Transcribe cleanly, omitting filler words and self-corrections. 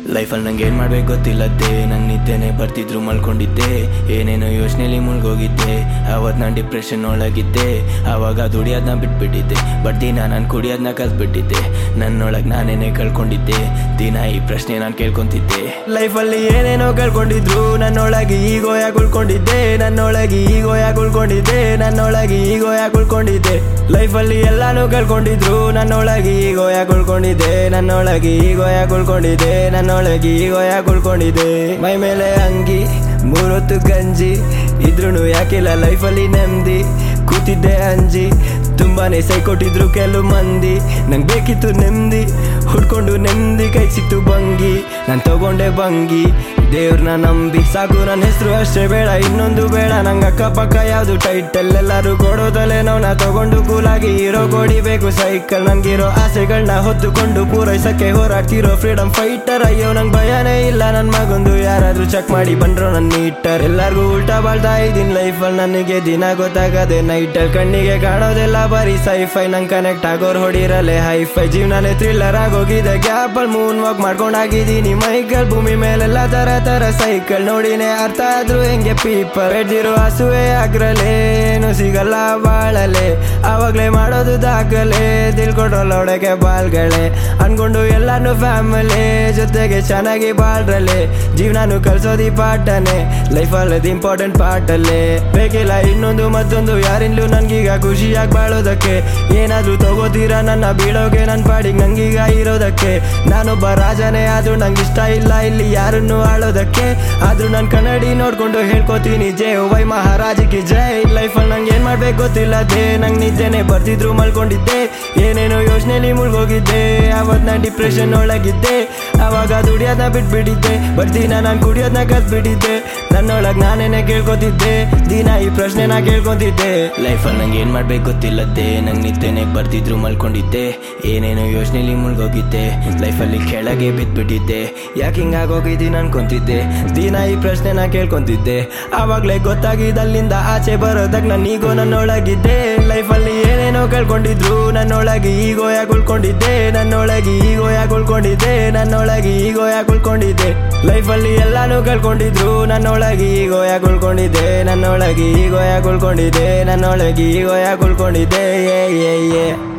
ಲೈಫಲ್ಲಿ ನಂಗೆ ಏನು ಮಾಡ್ಬೇಕು ಗೊತ್ತಿಲ್ಲದ್ದೆ, ನಂಗೆ ನಿದ್ದೆನೆ ಬರ್ತಿದ್ರು ಮಲ್ಕೊಂಡಿದ್ದೆ, ಏನೇನೋ ಯೋಚನೆಯಲ್ಲಿ ಮುಳ್ಗೋಗಿದ್ದೆ. ಅವತ್ತು ನಾನು ಡಿಪ್ರೆಷನ್ ಒಳಗಿದ್ದೆ, ಆವಾಗ ದುಡಿಯೋದನ್ನ ಬಿಟ್ಬಿಟ್ಟಿದ್ದೆ. ಬಟ್ ದಿನ ನಾನು ಕುಡಿಯೋದನ್ನ ಕಲ್ತ್ಬಿಟ್ಟಿದ್ದೆ, ನನ್ನೊಳಗೆ ನಾನೇನೇ ಕಳ್ಕೊಂಡಿದ್ದೆ. ದಿನ ಈ ಪ್ರಶ್ನೆ ನಾನು ಕೇಳ್ಕೊಂತಿದ್ದೆ. ಲೈಫಲ್ಲಿ ಏನೇನೋ ಕಳ್ಕೊಂಡಿದ್ರು ನನ್ನೊಳಗೆ ಈಗೋ ಯಾಕೆ ಉಳ್ಕೊಂಡಿದ್ದೆ, ನನ್ನೊಳಗೆ ಈಗೋ ಯಾಕೆ ಉಳ್ಕೊಂಡಿದ್ದೆ, ನನ್ನೊಳಗೆ ಈಗೋ ಯಾಕೆ ಉಳ್ಕೊಂಡಿದ್ದೆ. ಲೈಫಲ್ಲಿ ಎಲ್ಲಾನು ಕಳ್ಕೊಂಡಿದ್ರು ನನ್ನೊಳಗೆ ಈಗೋ ಯಾಕೆ ಉಳ್ಕೊಂಡಿದ್ದೆ, ನನ್ನೊಳಗೆ ಈಗೋ ಯಾಕೆ ಉಳ್ಕೊಂಡಿದ್ದೆ, ನನ್ನೊಳಗೆ ಈಗೋ ಯಾಕೆ ಉಳ್ಕೊಂಡಿದ್ದೆ. ಮೈ ಮೇಲೆ ಅಂಗಿ 3 ಹೊತ್ತು ಗಂಜಿ ಇದ್ರೂ ಯಾಕಿಲ್ಲ ಲೈಫಲ್ಲಿ ನೆಮ್ಮದಿ. ಕೂತಿದ್ದೆ ಅಂಜಿ ತುಂಬಾನೇ ಸೈ ಕೊಟ್ಟಿದ್ರು ಕೆಲವು ಮಂದಿ, ನಂಗೆ ಬೇಕಿತ್ತು ನೆಮ್ಮದಿ, ಹುಡ್ಕೊಂಡು ನೆಮ್ಮದಿ ಕೈ ಸಿಕ್ತು ಭಂಗಿ. ನಾನು ತಗೊಂಡೆ ಭಂಗಿ, ದೇವ್ರನ್ನ ನಂಬಿ ಸಾಕು, ನನ್ನ ಹೆಸರು ಅಷ್ಟೇ ಬೇಡ ಇನ್ನೊಂದು ಬೇಡ. ನಂಗೆ ಅಕ್ಕಪಕ್ಕ ಯಾವುದು ಟೈಟಲ್ ಎಲ್ಲರೂ ಕೊಡೋದಲ್ಲೇ ನಾ ತಗೊಂಡು ಕೂಲಾಗಿ ಹೀರೋ ಕೊಡಿಬೇಕು ಸೈಕಲ್. ನನ್ಗಿರೋ ಆಸೆಗಳನ್ನ ಹೊತ್ತುಕೊಂಡು ಪೂರೈಸಕ್ಕೆ ಹೋರಾಡ್ತಿರೋ ಫ್ರೀಡಮ್ ಫೈಟರ್. ಅಯ್ಯೋ ನಂಗೆ ಭಯನೇ ಇಲ್ಲ ನನ್ನ ಮಗೊಂದು, ಯಾರಾದ್ರೂ ಚೆಕ್ ಮಾಡಿ ಬಂದ್ರು ನನ್ನ ನೀಟರ್. ಎಲ್ಲರಿಗೂ ಉಲ್ಟಾ ಬಾಳ್ತಾ ಇದ್ದೀನಿ ಲೈಫಲ್ಲಿ, ನನಗೆ ದಿನ ಗೊತ್ತಾಗದೆ ನೈಟಲ್ಲಿ. ಕಣ್ಣಿಗೆ ಕಾಣೋದೆಲ್ಲ ಬರೀ ಸೈಫೈ, ನಂಗೆ ಕನೆಕ್ಟ್ ಆಗೋರು ಹೊಡಿರಲೆ ಹೈಫೈ. ಜೀವನನೇ ಥ್ರಿಲ್ಲರ್ ಆಗೋಗಿದೆ, ಗ್ಯಾಪಲ್ಲಿ ಮೂನ್ ವಾಕ್ ಮಾಡ್ಕೊಂಡಾಗಿದ್ದೀನಿ ಮೈಕಲ್. ಭೂಮಿ ಮೇಲೆಲ್ಲ ತರ ತರ ಸೈಕಲ್ ನೋಡಿನೇ ಅರ್ಥ ಆದ್ರೂ ಹೆಂಗೆ ಪೀಪಲ್. ಬೆಡ್ದಿರೋ ಹಸುವೆ ಆಗ್ರಲೆ ಏನು ಸಿಗಲ್ಲ ಬಾಳಲೆ, ಆವಾಗ್ಲೇ ಮಾಡೋದು ದಾಖಲೆ. ತಿಳ್ಕೊಂಡ್ರಲ್ಲ ಒಳಗೆ ಬಾಲ್ಗಳೇ ಅನ್ಕೊಂಡು ಎಲ್ಲಾನು ಫ್ಯಾಮಿಲಿ ಜೊತೆಗೆ ಚೆನ್ನಾಗಿ ಬಾಳ್ರಲೆ. ಜೀವನಾನು ಕಲ್ಸೋದಿ ಪಾಠನೆ, ಲೈಫಲ್ಲಿ ಇಂಪಾರ್ಟೆಂಟ್ ಪಾರ್ಟಲ್ಲೇ. ಬೇಕಿಲ್ಲ ಇನ್ನೊಂದು ಮತ್ತೊಂದು ಯಾರಿಂದಲೂ ನನ್ಗೀಗ ಖುಷಿಯಾಗಿ ಬಾಳೋದಕ್ಕೆ. ಏನಾದ್ರೂ ತಗೋತೀರಾ ನನ್ನ ಬೀಳೋಗೆ, ನನ್ನ ಪಾಡಿಗೆ ನಂಗೀಗ ಇರೋದಕ್ಕೆ. ನಾನೊಬ್ಬ ರಾಜನೇ ಆದ್ರೂ ನಂಗೆ ಇಷ್ಟ ಇಲ್ಲ ಇಲ್ಲಿ ಯಾರನ್ನು ಆಳೋದಕ್ಕೆ. ಆದ್ರೂ ನಾನು ಕನ್ನಡಿ ನೋಡ್ಕೊಂಡು ಹೇಳ್ಕೊತೀನಿ ಜೈ ವೈ ಮಹಾರಾಜಕ್ಕೆ ಜೈ. ಲೈಫಲ್ಲಿ ನಂಗೆ ಏನ್ ಮಾಡ್ಬೇಕು ಗೊತ್ತಿಲ್ಲದೆ, ನಂಗೆ ನಿದ್ದೆನೆ ಬರ್ತಿದ್ರು ಮಲ್ಕೊಂಡಿದ್ದೆ, ಏನೇನೋ ಯೋಚನೆಯಲ್ಲಿ ಮುಳ್ಗೋಗಿದ್ದೆ. ಅವತ್ತು ನಾನು ಡಿಪ್ರೆಷನ್ ಒಳಗಿದ್ದೆ, ಆವಾಗ ದುಡಿಯೋದನ್ನ ಬಿಟ್ಬಿಟ್ಟಿದ್ದೆ. ಬಟ್ ದಿನ ನಾನು ಕುಡಿಯೋದನ್ನ ಕಲ್ತ್ಬಿಟ್ಟಿದ್ದೆ, ನನ್ನೊಳಗೆ ನಾನೇನೆ ಕೇಳ್ಕೊತಿದ್ದೆ. ದಿನ ಈ ಪ್ರಶ್ನೆನ ಕೇಳ್ಕೊತಿದ್ದೆ. ಲೈಫಲ್ಲಿ ನಂಗೆ ಏನ್ ಮಾಡ್ಬೇಕು ಗೊತ್ತಿಲ್ಲದ್ದೆ, ನಂಗೆ ನಿದ್ದೆನೆ ಬರ್ತಿದ್ರು ಮಲ್ಕೊಂಡಿದ್ದೆ, ಏನೇನೋ ಯೋಚನೆಯಲ್ಲಿ ಮುಳ್ಗೋಗಿದ್ದೆ. ಲೈಫಲ್ಲಿ ಕೆಳಗೆ ಬಿದ್ಬಿಟ್ಟಿದ್ದೆ, ಯಾಕೆ ಹಿಂಗಾಗೋಗಿದ್ದೀನಿ ಅನ್ಕೊಂತಿದ್ದೆ. ದಿನ ಈ ಪ್ರಶ್ನೆನ ಕೇಳ್ಕೊಂತಿದ್ದೆ, ಆವಾಗ್ಲೇ ಗೊತ್ತಾಗಿದ್ದಲ್ಲಿಂದ ಆಚೆ ಬರೋದಕ್ಕೆ ನಾನು ಈಗೋ ನನ್ನೊಳಗಿದ್ದೆ. ಲೈಫಲ್ಲಿ ಏನೇನೋ ಕಳ್ಕೊಂಡಿದ್ರು ನನ್ನೊಳಗೆ ಈಗೋ ಯಾಕೆ ಉಳ್ಕೊಂಡಿದ್ದೆ, ನನ್ನೊಳಗೆ ಈಗೋ ಯಾಕೆ ಉಳ್ಕೊಂಡಿದ್ದೆ, ನನ್ನೊಳಗೆ ಈಗೋ ಯಾಕೆ ಉಳ್ಕೊಂಡಿದ್ದೆ. ಲೈಫಲ್ಲಿ ಎಲ್ಲಾನು ಕಳ್ಕೊಂಡಿದ್ರು ನನ್ನೊಳಗೆ ಈಗೋ ಯಾಕೆ ಉಳ್ಕೊಂಡಿದ್ದೆ, ನನ್ನೊಳಗೆ ಈಗೋ ಯಾಕೆ ಉಳ್ಕೊಂಡಿದ್ದೆ, ನನ್ನೊಳಗೆ ಈಗೋ ಯಾಕೆ ಉಳ್ಕೊಂಡಿದ್ದೆ.